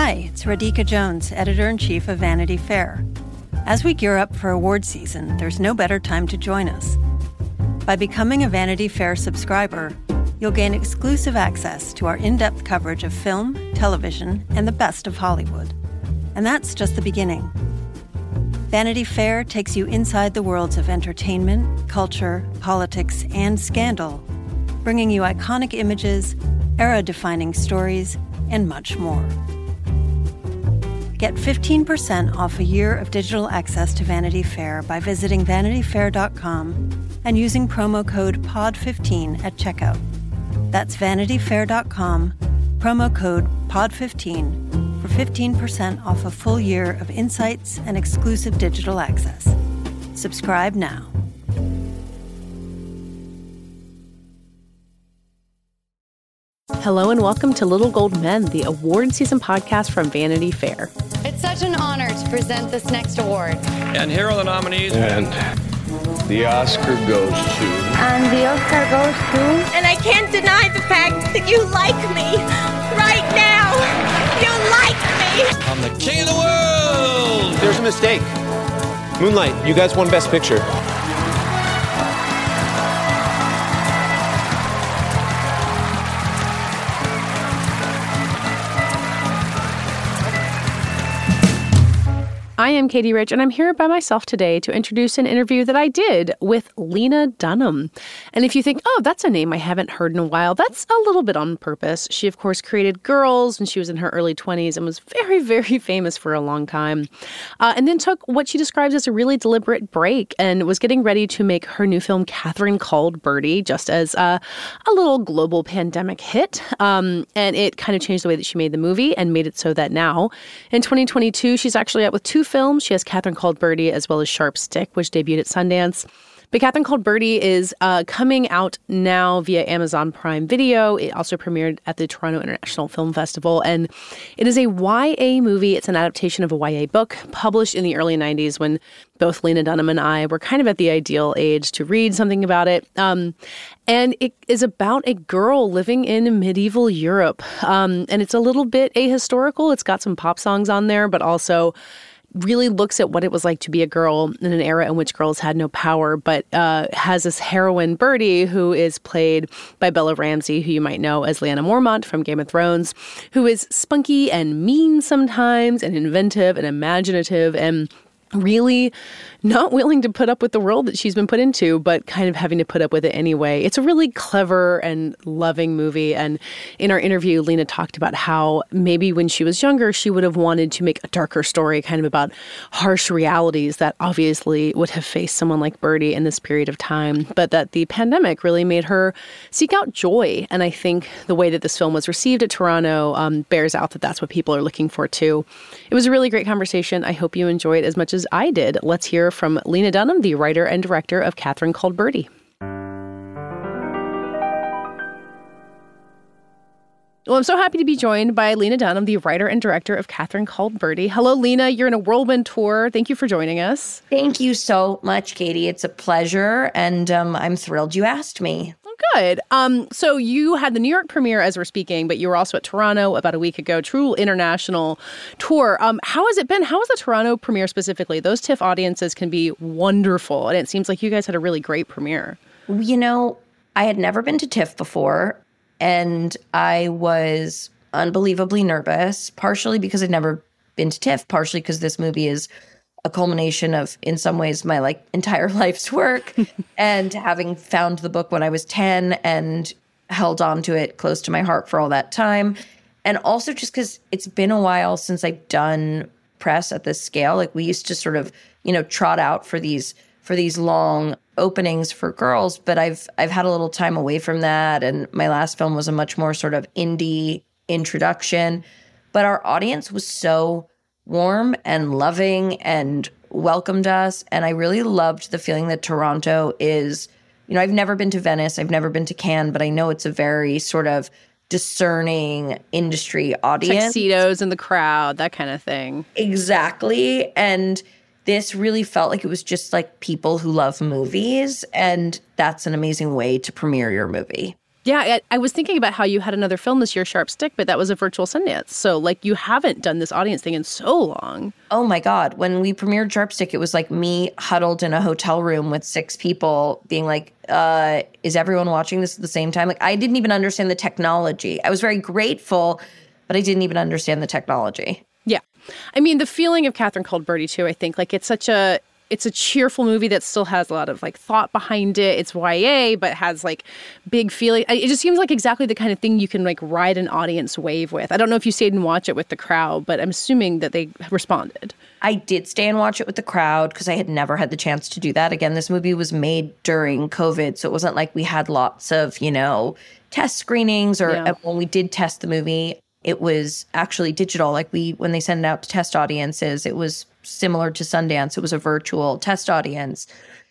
Hi, it's Radhika Jones, Editor-in-Chief of Vanity Fair. As we gear up for award season, there's no better time to join us. By becoming a Vanity Fair subscriber, you'll gain exclusive access to our in-depth coverage of film, television, and the best of Hollywood. And that's just the beginning. Vanity Fair takes you inside the worlds of entertainment, culture, politics, and scandal, bringing you iconic images, era-defining stories, and much more. Get 15% off a year of digital access to Vanity Fair by visiting vanityfair.com and using promo code POD15 at checkout. That's vanityfair.com, promo code POD15 for 15% off a full year of insights and exclusive digital access. Subscribe now. Hello and welcome to Little Gold Men, the award season podcast from Vanity Fair. It's such an honor to present this next award. And here are the nominees. And the Oscar goes to... And the Oscar goes to... And I can't deny the fact that you like me. Right now. You like me. I'm the king of the world. There's a mistake. Moonlight, you guys won Best Picture. I am Katie Rich, and I'm here by myself today to introduce an interview that I did with Lena Dunham. And if you think, oh, that's a name I haven't heard in a while, that's a little bit on purpose. She, of course, created Girls when she was in her early 20s and was very, very famous for a long time. And then took what she describes as a really deliberate break and was getting ready to make her new film, Catherine Called Birdy, just as a little global pandemic hit. And it kind of changed the way that she made the movie and made it so that now, in 2022, she's actually out with two films. She has Catherine Called Birdy as well as Sharp Stick, which debuted at Sundance. But Catherine Called Birdy is coming out now via Amazon Prime Video. It also premiered at the Toronto International Film Festival. And it is a YA movie. It's an adaptation of a YA book published in the early 90s when both Lena Dunham and I were kind of at the ideal age to read something about it. And it is about a girl living in medieval Europe. And it's a little bit ahistorical. It's got some pop songs on there, but also really looks at what it was like to be a girl in an era in which girls had no power, but has this heroine, Birdy, who is played by Bella Ramsey, who you might know as Lyanna Mormont from Game of Thrones, who is spunky and mean sometimes and inventive and imaginative and really not willing to put up with the world that she's been put into, but kind of having to put up with it anyway. It's a really clever and loving movie. And in our interview, Lena talked about how maybe when she was younger, she would have wanted to make a darker story kind of about harsh realities that obviously would have faced someone like Birdy in this period of time, but that the pandemic really made her seek out joy. And I think the way that this film was received at Toronto bears out that that's what people are looking for too. It was a really great conversation. I hope you enjoyed as much as I did. Let's hear from Lena Dunham, the writer and director of Catherine Called Birdy. Well, I'm so happy to be joined by Lena Dunham, the writer and director of Catherine Called Birdy. Hello, Lena. You're in a whirlwind tour. Thank you for joining us. Thank you so much, Katie. It's a pleasure, and I'm thrilled you asked me. Good. So you had the New York premiere as we're speaking, but you were also at Toronto about a week ago, true international tour. How has it been? How was the Toronto premiere specifically? Those TIFF audiences can be wonderful, and it seems like you guys had a really great premiere. You know, I had never been to TIFF before, and I was unbelievably nervous, partially because I'd never been to TIFF, partially because this movie is a culmination of, in some ways, my entire life's work. And having found the book when I was 10 and held on to it close to my heart for all that time. And also just because it's been a while since I've done press at this scale. We used to sort of, trot out for these long openings for girls, but I've had a little time away from that. And my last film was a much more sort of indie introduction. But our audience was so warm and loving and welcomed us. And I really loved the feeling that Toronto is, I've never been to Venice, I've never been to Cannes, but I know it's a very sort of discerning industry audience. Tuxedos in the crowd, that kind of thing. Exactly. And this really felt like it was just like people who love movies. And that's an amazing way to premiere your movie. Yeah, I was thinking about how you had another film this year, Sharp Stick, but that was a virtual Sundance. So, like, you haven't done this audience thing in so long. Oh, my God. When we premiered Sharp Stick, it was like me huddled in a hotel room with 6 people being like, is everyone watching this at the same time? Like, I didn't even understand the technology. I was very grateful, but I didn't even understand the technology. Yeah. I mean, the feeling of Catherine Called Birdy, too, I think, like, it's a cheerful movie that still has a lot of like thought behind it. It's YA, but has like big feeling. It just seems like exactly the kind of thing you can like ride an audience wave with. I don't know if you stayed and watched it with the crowd, but I'm assuming that they responded. I did stay and watch it with the crowd because I had never had the chance to do that. Again, this movie was made during COVID, so it wasn't like we had lots of, test screenings or when we did test the movie, it was actually digital. Like when they send it out to test audiences, it was similar to Sundance. It was a virtual test audience.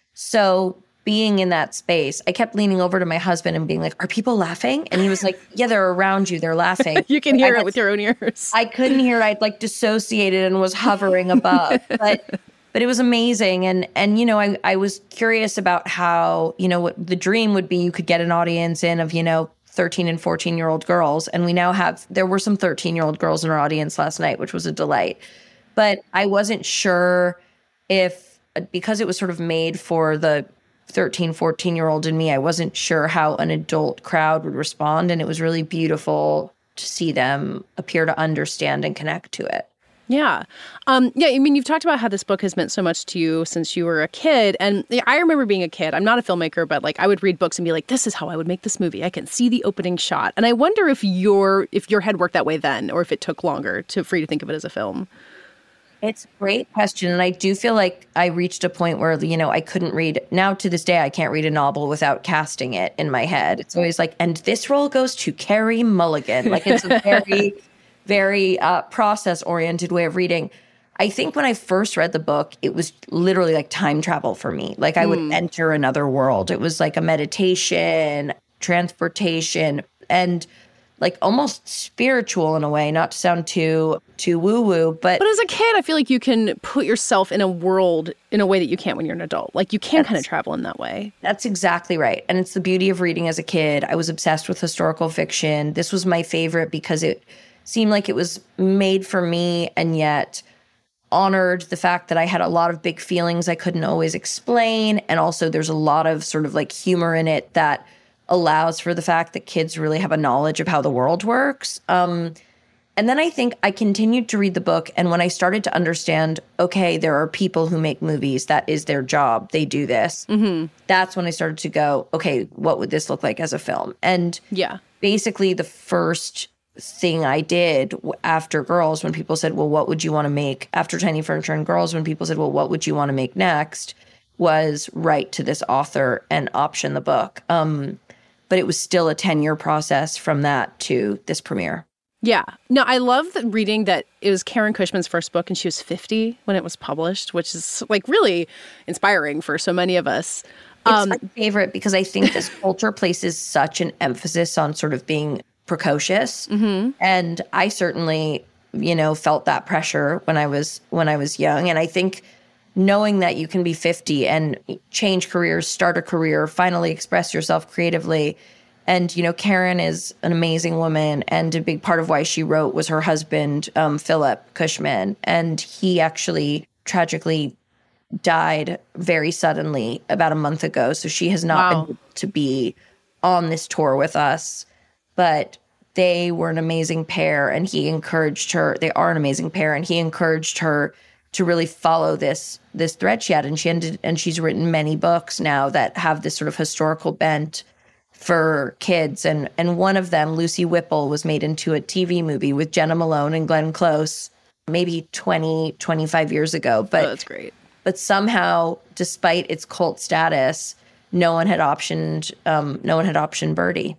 So being in that space, I kept leaning over to my husband and being like, are people laughing? And he was like, yeah, they're around you. They're laughing. You can hear it with your own ears. I couldn't hear it. I'd like dissociated and was hovering above. But it was amazing. And I was curious about how, what the dream would be. You could get an audience in of, 13 and 14-year-old girls. And we now there were some 13-year-old girls in our audience last night, which was a delight. But I wasn't sure if, because it was sort of made for the 13, 14-year-old in me, I wasn't sure how an adult crowd would respond. And it was really beautiful to see them appear to understand and connect to it. Yeah. I mean, you've talked about how this book has meant so much to you since you were a kid. And I remember being a kid. I'm not a filmmaker, but like I would read books and be like, this is how I would make this movie. I can see the opening shot. And I wonder if your head worked that way then, or if it took longer for you to think of it as a film. It's a great question. And I do feel like I reached a point where, I couldn't read. Now to this day, I can't read a novel without casting it in my head. It's always like, and this role goes to Carey Mulligan. Like it's a very, very process-oriented way of reading. I think when I first read the book, it was literally like time travel for me. Like I would enter another world. It was like a meditation, transportation, and like almost spiritual in a way, not to sound too woo-woo, but as a kid, I feel like you can put yourself in a world in a way that you can't when you're an adult. Like you can kind of travel in that way. That's exactly right. And it's the beauty of reading as a kid. I was obsessed with historical fiction. This was my favorite because it seemed like it was made for me and yet honored the fact that I had a lot of big feelings I couldn't always explain. And also there's a lot of sort of like humor in it that allows for the fact that kids really have a knowledge of how the world works. And then I think I continued to read the book. And when I started to understand, okay, there are people who make movies. That is their job. They do this. Mm-hmm. That's when I started to go, okay, what would this look like as a film? And basically the first thing I did after Girls, when people said, well, what would you want to make? After Tiny Furniture and Girls, when people said, well, what would you want to make next? Was write to this author and option the book. But it was still a 10-year process from that to this premiere. Yeah. No, I love reading that it was Karen Cushman's first book and she was 50 when it was published, which is like really inspiring for so many of us. It's my favorite because I think this culture places such an emphasis on sort of being precocious. Mm-hmm. And I certainly, felt that pressure when I was young. And I think knowing that you can be 50 and change careers, start a career, finally express yourself creatively. And, Karen is an amazing woman. And a big part of why she wrote was her husband, Philip Cushman. And he actually tragically died very suddenly about a month ago. So she has not been able to be on this tour with us. But they were an amazing pair. And he encouraged her. They are an amazing pair. And he encouraged her to really follow this thread she had. And she's written many books now that have this sort of historical bent for kids. And one of them, Lucy Whipple, was made into a TV movie with Jenna Malone and Glenn Close maybe 20, 25 years ago. But that's great. But somehow, despite its cult status, no one had optioned Birdy.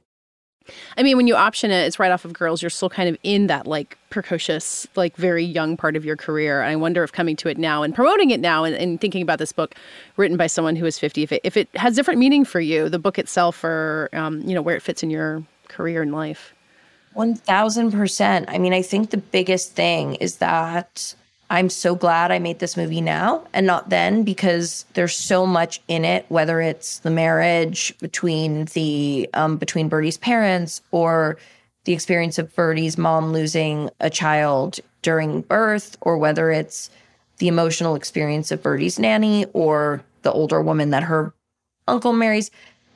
I mean, when you option it, it's right off of Girls. You're still kind of in that like precocious, like very young part of your career. And I wonder if coming to it now and promoting it now and thinking about this book written by someone who is 50, if it has different meaning for you, the book itself, or, where it fits in your career and life. 1000%. I mean, I think the biggest thing is that I'm so glad I made this movie now and not then, because there's so much in it, whether it's the marriage between Birdie's parents, or the experience of Birdie's mom losing a child during birth, or whether it's the emotional experience of Birdie's nanny or the older woman that her uncle marries.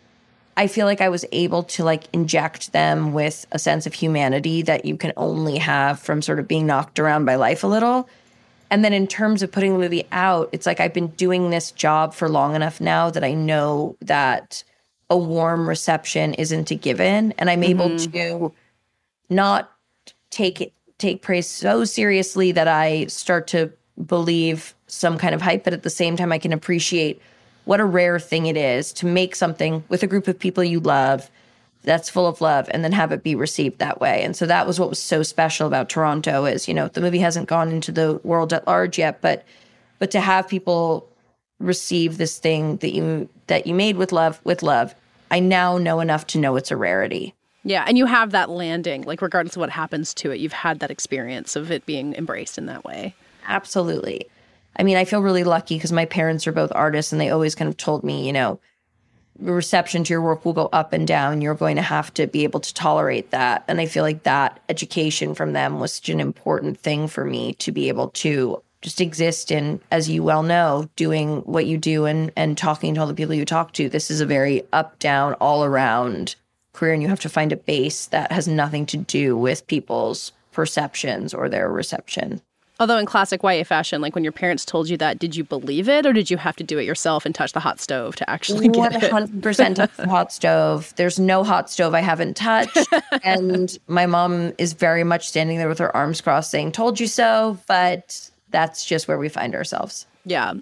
I feel like I was able to like inject them with a sense of humanity that you can only have from sort of being knocked around by life a little. And then in terms of putting the movie out, it's like I've been doing this job for long enough now that I know that a warm reception isn't a given. And I'm able to not take praise so seriously that I start to believe some kind of hype, but at the same time I can appreciate what a rare thing it is to make something with a group of people you love that's full of love and then have it be received that way. And so that was what was so special about Toronto is, you know, the movie hasn't gone into the world at large yet, but to have people receive this thing that you made with love, I now know enough to know it's a rarity. Yeah, and you have that landing, like regardless of what happens to it, you've had that experience of it being embraced in that way. Absolutely. I mean, I feel really lucky because my parents are both artists and they always kind of told me, you know, the reception to your work will go up and down. You're going to have to be able to tolerate that. And I feel like that education from them was such an important thing for me to be able to just exist in, as you well know, doing what you do and talking to all the people you talk to. This is a very up, down, all around career. And you have to find a base that has nothing to do with people's perceptions or their reception. Although in classic YA fashion, like when your parents told you that, did you believe it or did you have to do it yourself and touch the hot stove to actually get it? 100% touch the hot stove. There's no hot stove I haven't touched. And my mom is very much standing there with her arms crossed saying, told you so. But that's just where we find ourselves. Yeah.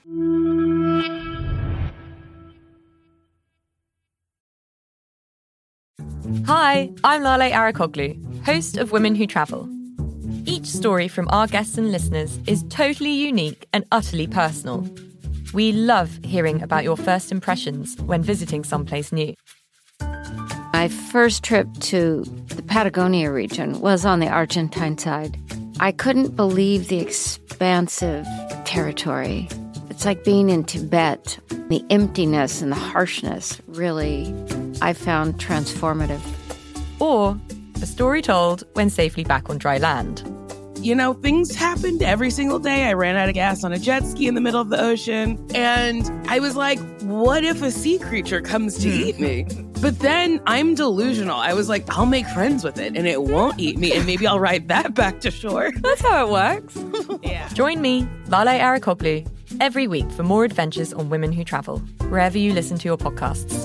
Hi, I'm Lale Arakoglu, host of Women Who Travel. Each story from our guests and listeners is totally unique and utterly personal. We love hearing about your first impressions when visiting someplace new. My first trip to the Patagonia region was on the Argentine side. I couldn't believe the expansive territory. It's like being in Tibet. The emptiness and the harshness really, I found transformative. Or a story told when safely back on dry land. You know, things happened every single day. I ran out of gas on a jet ski in the middle of the ocean. And I was like, what if a sea creature comes to eat me? But then I'm delusional. I was like, I'll make friends with it and it won't eat me. And maybe I'll ride that back to shore. That's how it works. Yeah. Join me, Lale Arakoglu, every week for more adventures on Women Who Travel, wherever you listen to your podcasts.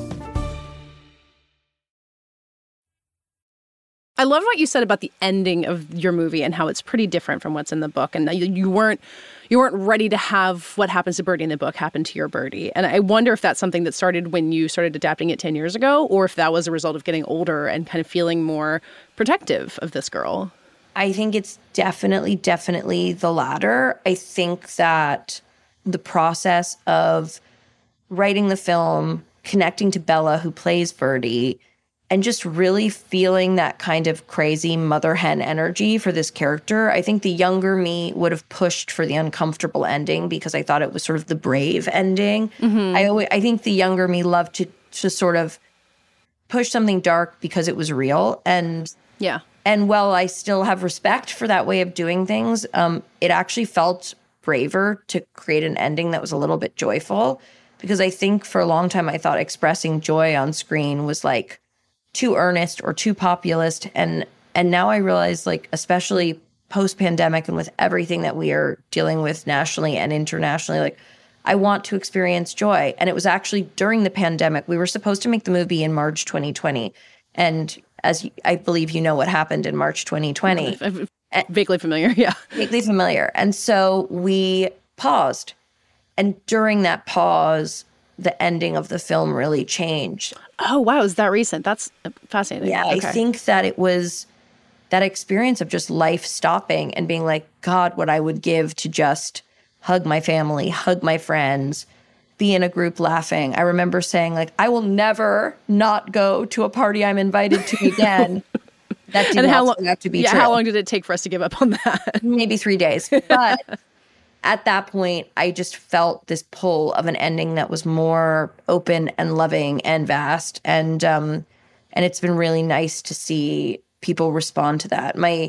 I love what you said about the ending of your movie and how it's pretty different from what's in the book. And you weren't ready to have what happens to Birdie in the book happen to your Birdie. And I wonder if that's something that started when you started adapting it 10 years ago, or if that was a result of getting older and kind of feeling more protective of this girl. I think it's definitely the latter. I think that the process of writing the film, connecting to Bella, who plays Birdie, and just really feeling that kind of crazy mother hen energy for this character. I think the younger me would have pushed for the uncomfortable ending because I thought it was sort of the brave ending. I think the younger me loved to sort of push something dark because it was real. And yeah. And while I still have respect for that way of doing things, it actually felt braver to create an ending that was a little bit joyful, because I think for a long time I thought expressing joy on screen was like too earnest or too populist. And now I realize, like, especially post-pandemic and with everything that we are dealing with nationally and internationally, like, I want to experience joy. And it was actually during the pandemic. We were supposed to make the movie in March 2020. And as I believe you know what happened in March 2020. Vaguely familiar, yeah. Vaguely familiar. And so we paused. And during that pause, the ending of the film really changed. Oh, wow. Is that recent? That's fascinating. Yeah, okay. I think that it was that experience of just life stopping and being like, God, what I would give to just hug my family, hug my friends, be in a group laughing. I remember saying, like, I will never not go to a party I'm invited to again. That did not have to be true. How long did it take for us to give up on that? Maybe 3 days. But at that point, I just felt this pull of an ending that was more open and loving and vast. And it's been really nice to see people respond to that. My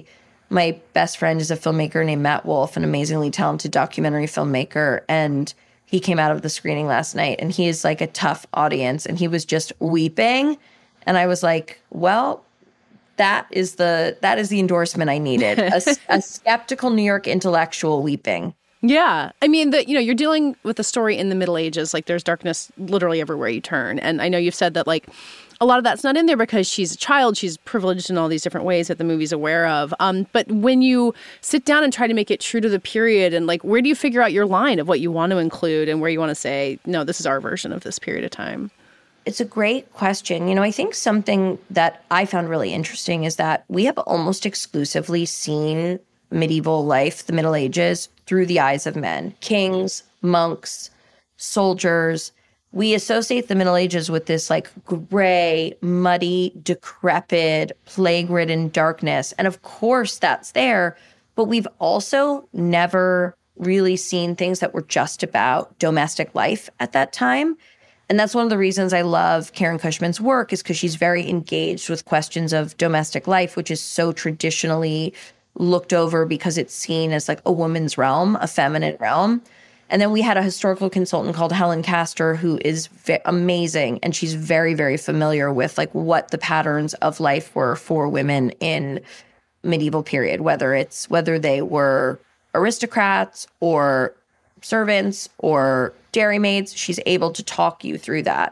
best friend is a filmmaker named Matt Wolf, an amazingly talented documentary filmmaker. And he came out of the screening last night, and he is like a tough audience, and he was just weeping. And I was like, well, that is the endorsement I needed. A skeptical New York intellectual weeping. Yeah. I mean, you're dealing with a story in the Middle Ages. Like, there's darkness literally everywhere you turn. And I know you've said that, like, a lot of that's not in there because she's a child. She's privileged in all these different ways that the movie's aware of. But when you sit down and try to make it true to the period, and, like, where do you figure out your line of what you want to include and where you want to say, no, this is our version of this period of time? It's a great question. I think something that I found really interesting is that we have almost exclusively seen medieval life, the Middle Ages, through the eyes of men. Kings, monks, soldiers. We associate the Middle Ages with this like gray, muddy, decrepit, plague-ridden darkness. And of course that's there, but we've also never really seen things that were just about domestic life at that time. And that's one of the reasons I love Karen Cushman's work, is because she's very engaged with questions of domestic life, which is so traditionally looked over because it's seen as like a woman's realm, a feminine realm. And then we had a historical consultant called Helen Castor, who is amazing. And she's very, very familiar with like what the patterns of life were for women in medieval period, whether they were aristocrats or servants or dairymaids. She's able to talk you through that.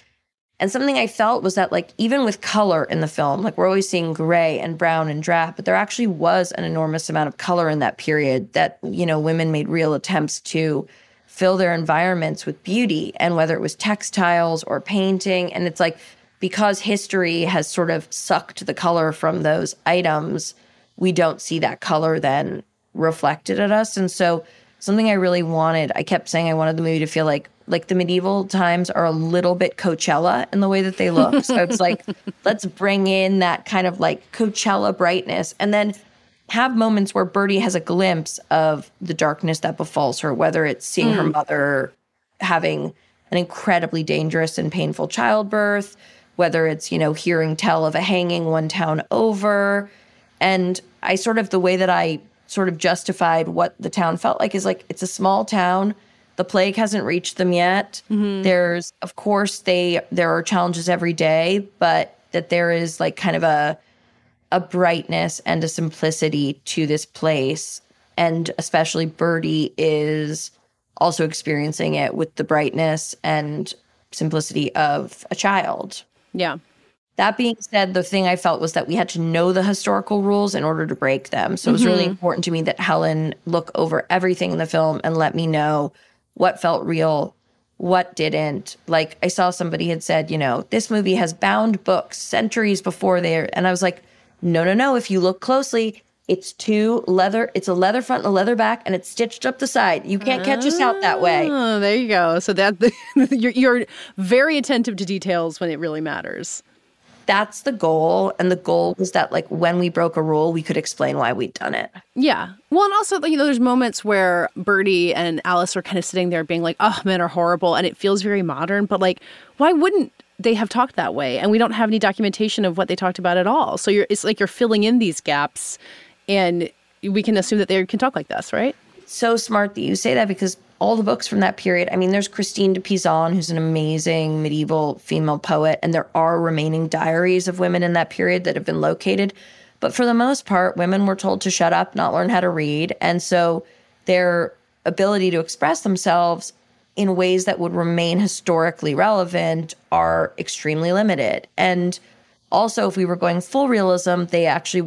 And something I felt was that, like, even with color in the film, like, we're always seeing gray and brown and drab, but there actually was an enormous amount of color in that period that, women made real attempts to fill their environments with beauty, and whether it was textiles or painting. And it's like, because history has sort of sucked the color from those items, we don't see that color then reflected at us. And so something I really wanted, I kept saying I wanted the movie to feel like the medieval times are a little bit Coachella in the way that they look. So it's like, let's bring in that kind of like Coachella brightness, and then have moments where Birdie has a glimpse of the darkness that befalls her, whether it's seeing her mother having an incredibly dangerous and painful childbirth, whether it's, hearing tell of a hanging one town over. And the way that I sort of justified what the town felt like is like, it's a small town. The plague hasn't reached them yet. Mm-hmm. There's, of course, there are challenges every day, but that there is like kind of a brightness and a simplicity to this place. And especially Birdie is also experiencing it with the brightness and simplicity of a child. Yeah. That being said, the thing I felt was that we had to know the historical rules in order to break them. So it was really important to me that Helen look over everything in the film and let me know what felt real, what didn't. Like, I saw somebody had said, this movie has bound books centuries before there. And I was like, no. If you look closely, it's a leather front and a leather back, and it's stitched up the side. You can't catch us out that way. Oh, there you go. So that you're very attentive to details when it really matters. That's the goal. And the goal was that, like, when we broke a rule, we could explain why we'd done it. Yeah. Well, and also, there's moments where Birdie and Alice are kind of sitting there being like, oh, men are horrible. And it feels very modern. But, like, why wouldn't they have talked that way? And we don't have any documentation of what they talked about at all. So it's like you're filling in these gaps, and we can assume that they can talk like this, right? So smart that you say that, because all the books from that period, I mean, there's Christine de Pizan, who's an amazing medieval female poet, and there are remaining diaries of women in that period that have been located. But for the most part, women were told to shut up, not learn how to read. And so their ability to express themselves in ways that would remain historically relevant are extremely limited. And also, if we were going full realism, they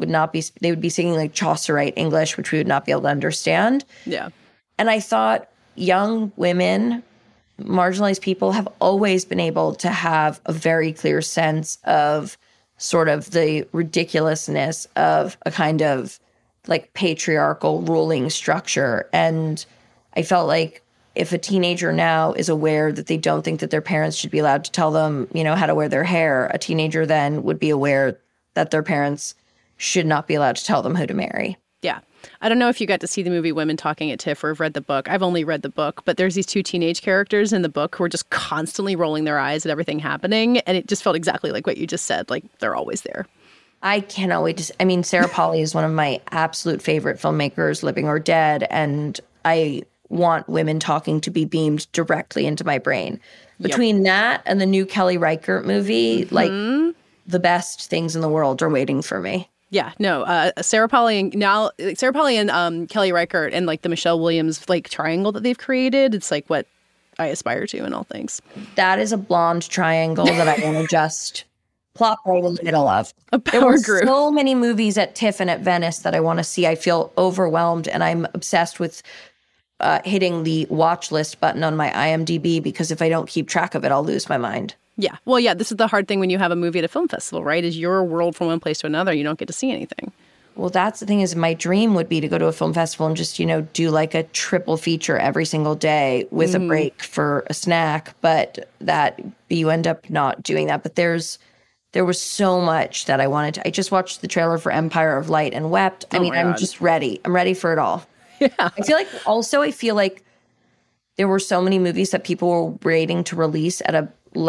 would be singing like Chaucerite English, which we would not be able to understand. Yeah. And I thought, young women, marginalized people have always been able to have a very clear sense of sort of the ridiculousness of a kind of like patriarchal ruling structure. And I felt like if a teenager now is aware that they don't think that their parents should be allowed to tell them, how to wear their hair, a teenager then would be aware that their parents should not be allowed to tell them who to marry. Yeah. I don't know if you got to see the movie Women Talking at TIFF or have read the book. I've only read the book, but there's these two teenage characters in the book who are just constantly rolling their eyes at everything happening. And it just felt exactly like what you just said. Like, they're always there. I cannot wait to Sarah Polley is one of my absolute favorite filmmakers, living or dead. And I want Women Talking to be beamed directly into my brain. Between that and the new Kelly Reichardt movie, like the best things in the world are waiting for me. Yeah, no, Sarah Polley and Kelly Reichardt and like the Michelle Williams like triangle that they've created. It's like what I aspire to in all things. That is a blonde triangle that I want to just plop right in the middle of. A power there were group. So many movies at TIFF and at Venice that I want to see. I feel overwhelmed, and I'm obsessed with hitting the watch list button on my IMDb, because if I don't keep track of it, I'll lose my mind. Yeah. Well, yeah, this is the hard thing when you have a movie at a film festival, right? Is your world from one place to another. You don't get to see anything. Well, that's the thing, is my dream would be to go to a film festival and just, do like a triple feature every single day with a break for a snack. But that you end up not doing that. But there was so much that I wanted to. I just watched the trailer for Empire of Light and wept. I'm just ready. I'm ready for it all. Yeah. I feel like there were so many movies that people were waiting to release at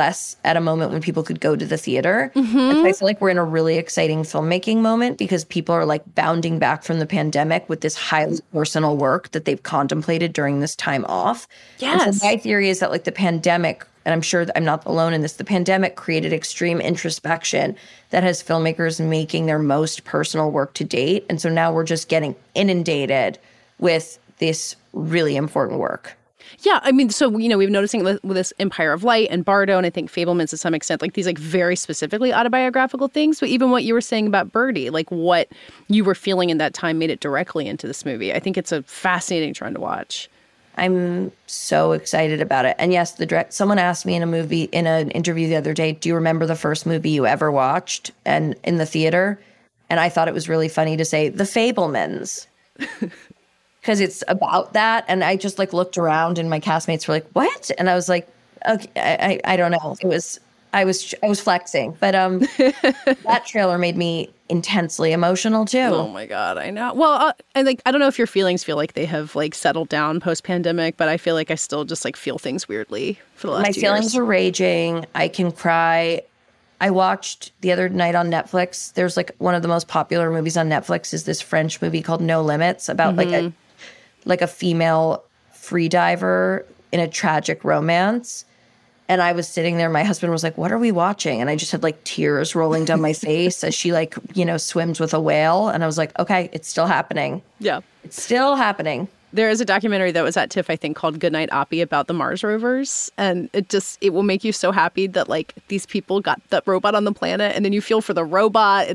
a moment when people could go to the theater. And so I feel like we're in a really exciting filmmaking moment, because people are like bounding back from the pandemic with this highly personal work that they've contemplated during this time off. Yes. And so my theory is that like the pandemic, and I'm sure that I'm not alone in this, the pandemic created extreme introspection that has filmmakers making their most personal work to date. And so now we're just getting inundated with this really important work. Yeah, so, we've been noticing with this Empire of Light and Bardo, and I think Fabelmans to some extent, like these like very specifically autobiographical things. But even what you were saying about Birdie, like what you were feeling in that time made it directly into this movie. I think it's a fascinating trend to watch. I'm so excited about it. And yes, someone asked me in an interview the other day, do you remember the first movie you ever watched and in the theater? And I thought it was really funny to say The Fabelmans. Because it's about that. And I just like looked around and my castmates were like, what? And I was like, okay, I don't know. I was flexing. But that trailer made me intensely emotional too. Oh my God, I know. Well, I don't know if your feelings feel like they have like settled down post-pandemic, but I feel like I still just like feel things weirdly for the last 2 years. My feelings are raging. I can cry. I watched the other night on Netflix, there's like one of the most popular movies on Netflix is this French movie called No Limits, about like a female free diver in a tragic romance. And I was sitting there, my husband was like, what are we watching? And I just had like tears rolling down my face as she like, swims with a whale. And I was like, okay, it's still happening. Yeah. It's still happening. There is a documentary that was at TIFF, I think, called Goodnight Oppie about the Mars rovers. And it will make you so happy that like these people got that robot on the planet, and then you feel for the robot.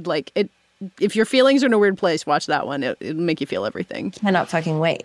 If your feelings are in a weird place, watch that one. It'll make you feel everything. Cannot fucking wait.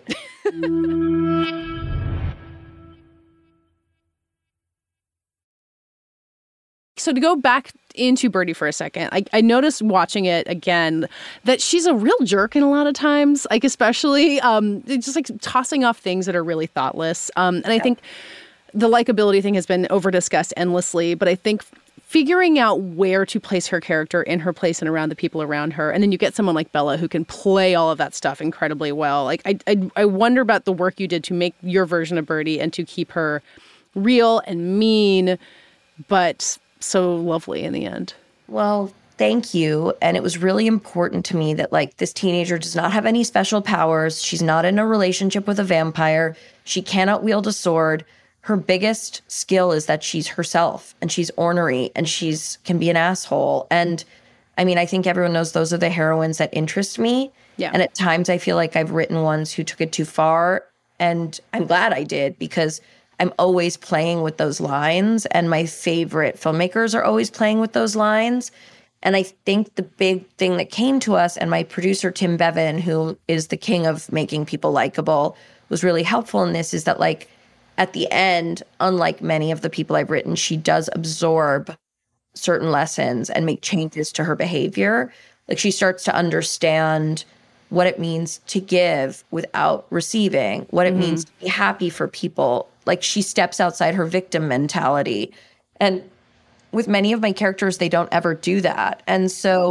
So to go back into Birdie for a second, I noticed watching it again that she's a real jerk in a lot of times, like especially just like tossing off things that are really thoughtless. And I think the likability thing has been over-discussed endlessly, but I think figuring out where to place her character in her place and around the people around her. And then you get someone like Bella who can play all of that stuff incredibly well. Like I wonder about the work you did to make your version of Birdie and to keep her real and mean, but so lovely in the end. Well, thank you. And it was really important to me that like this teenager does not have any special powers. She's not in a relationship with a vampire. She cannot wield a sword. Her biggest skill is that she's herself, and she's ornery, and can be an asshole. And I think everyone knows those are the heroines that interest me. Yeah. And at times I feel like I've written ones who took it too far, and I'm glad I did, because I'm always playing with those lines, and my favorite filmmakers are always playing with those lines. And I think the big thing that came to us, and my producer, Tim Bevan, who is the king of making people likable, was really helpful in this, is that like at the end, unlike many of the people I've written, she does absorb certain lessons and make changes to her behavior. Like she starts to understand what it means to give without receiving, what it means to be happy for people. Like she steps outside her victim mentality. And with many of my characters, they don't ever do that. And so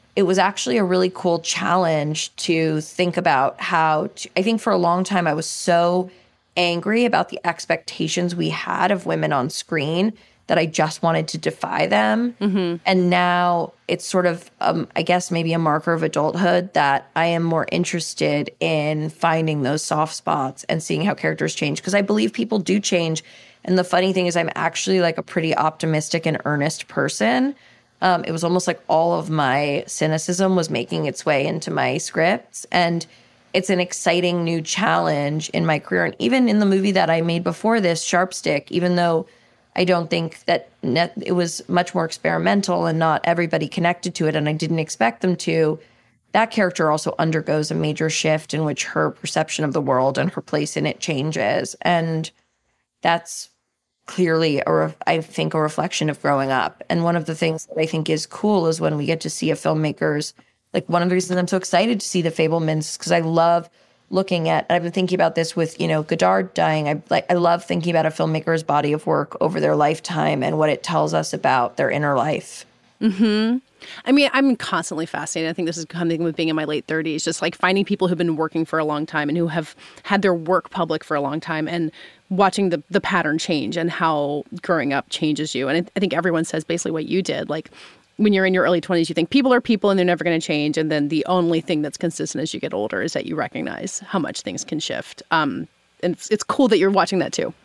it was actually a really cool challenge to think about I think for a long time I was so angry about the expectations we had of women on screen that I just wanted to defy them. Mm-hmm. And now it's sort of, I guess, maybe a marker of adulthood that I am more interested in finding those soft spots and seeing how characters change. Because I believe people do change. And the funny thing is I'm actually like a pretty optimistic and earnest person. It was almost like all of my cynicism was making its way into my scripts. And it's an exciting new challenge in my career. And even in the movie that I made before this, Sharpstick, even though I don't think that it was much more experimental and not everybody connected to it, and I didn't expect them to, that character also undergoes a major shift in which her perception of the world and her place in it changes. And that's clearly, I think, a reflection of growing up. And one of the things that I think is cool is when we get to see a filmmaker's, like one of the reasons I'm so excited to see The Fabelmans, because I love looking at, I've been thinking about this with, Godard dying. I love thinking about a filmmaker's body of work over their lifetime and what it tells us about their inner life. Mm-hmm. I mean, I'm constantly fascinated. I think this is coming with being in my late 30s, just like finding people who've been working for a long time and who have had their work public for a long time and watching the pattern change and how growing up changes you. And I think everyone says basically what you did. Like, when you're in your early 20s, you think people are people and they're never going to change. And then the only thing that's consistent as you get older is that you recognize how much things can shift. And it's cool that you're watching that too.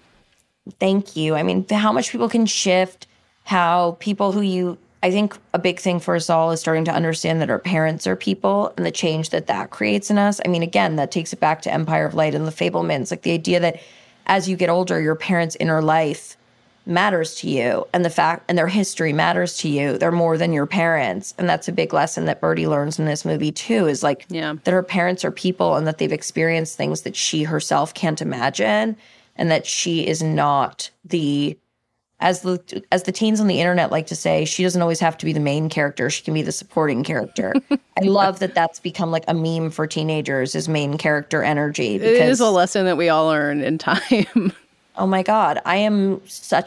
Thank you. I mean, how much people can shift, how people I think a big thing for us all is starting to understand that our parents are people and the change that creates in us. I mean, again, that takes it back to Empire of Light and The Fabelmans, like the idea that as you get older, your parents' inner life matters to you, and their history matters to you. They're more than your parents. And that's a big lesson that Birdie learns in this movie too, is like that her parents are people and that they've experienced things that she herself can't imagine, and that she is not as the teens on the internet like to say, she doesn't always have to be the main character. She can be the supporting character. I love that that's become like a meme for teenagers, is main character energy. Because it is a lesson that we all learn in time. Oh my God, I am such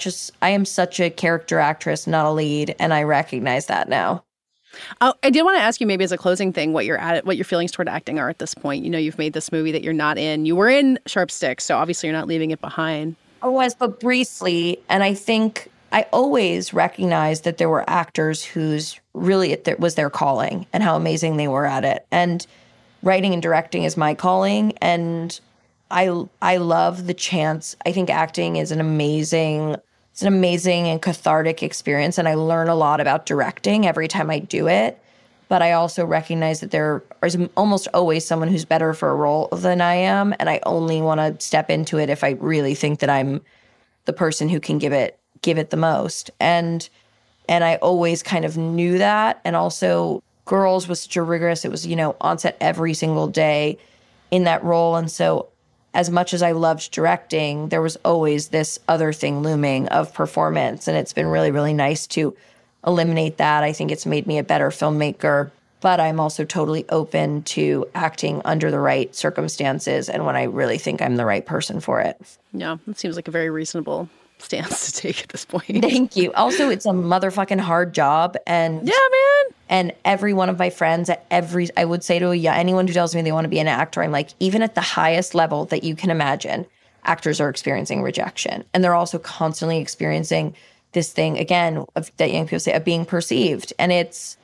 a character actress, not a lead, and I recognize that now. Oh, I did want to ask you, maybe as a closing thing, what your feelings toward acting are at this point. You've made this movie that you're not in. You were in Sharpstick, so obviously you're not leaving it behind. I was, but briefly, and I think I always recognized that there were actors whose really it was their calling and how amazing they were at it. And writing and directing is my calling, and I love the chance. I think acting is an amazing and cathartic experience, and I learn a lot about directing every time I do it. But I also recognize that there is almost always someone who's better for a role than I am, and I only want to step into it if I really think that I'm the person who can give it the most. And I always kind of knew that. And also, Girls was such a rigorous. It was on set every single day in that role, and so as much as I loved directing, there was always this other thing looming of performance. And it's been really, really nice to eliminate that. I think it's made me a better filmmaker, but I'm also totally open to acting under the right circumstances and when I really think I'm the right person for it. Yeah, it seems like a very reasonable stance to take at this point. Thank you. Also, it's a motherfucking hard job. And yeah, man. And every one of my friends, I would say to anyone who tells me they want to be an actor, I'm like, even at the highest level that you can imagine, actors are experiencing rejection. And they're also constantly experiencing this thing, again, that young people say, of being perceived. And it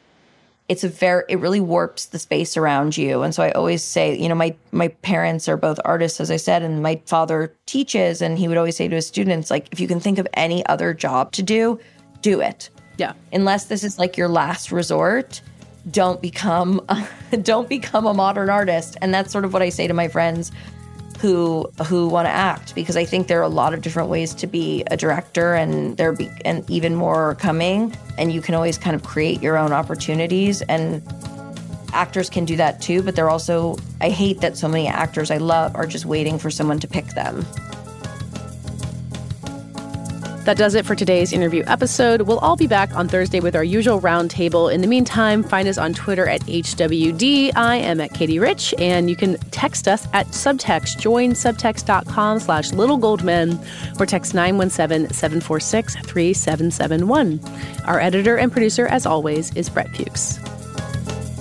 really warps the space around you. And so I always say, my parents are both artists, as I said, and my father teaches, and he would always say to his students, like, if you can think of any other job to do it. Yeah. Unless this is like your last resort, don't become a modern artist. And that's sort of what I say to my friends who want to act, because I think there are a lot of different ways to be a director, and and even more are coming, and you can always kind of create your own opportunities, and actors can do that too. But they're also, I hate that so many actors I love are just waiting for someone to pick them. That does it for today's interview episode. We'll all be back on Thursday with our usual roundtable. In the meantime, find us on Twitter at HWD. I am at Katie Rich, and you can text us at Subtext. Join subtext.com/littlegoldmen or text 917-746-3771. Our editor and producer, as always, is Brett Pukes.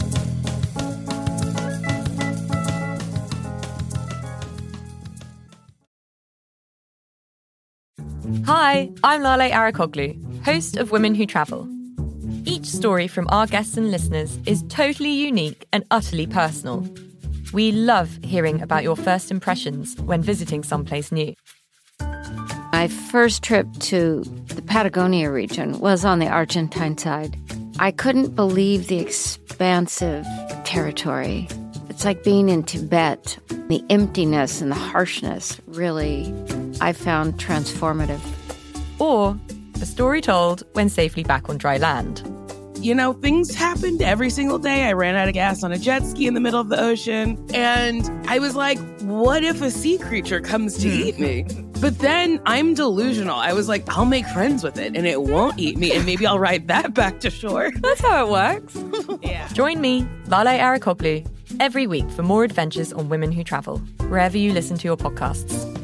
Hi, I'm Lale Arikoglu, host of Women Who Travel. Each story from our guests and listeners is totally unique and utterly personal. We love hearing about your first impressions when visiting someplace new. My first trip to the Patagonia region was on the Argentine side. I couldn't believe the expansive territory. It's like being in Tibet. The emptiness and the harshness really, I found transformative. Or a story told when safely back on dry land. You know, things happened every single day. I ran out of gas on a jet ski in the middle of the ocean. And I was like, what if a sea creature comes to eat me? But then I'm delusional. I was like, I'll make friends with it and it won't eat me. And maybe I'll ride that back to shore. That's how it works. Yeah. Join me, Lale Arikoglu, every week for more adventures on Women Who Travel, wherever you listen to your podcasts.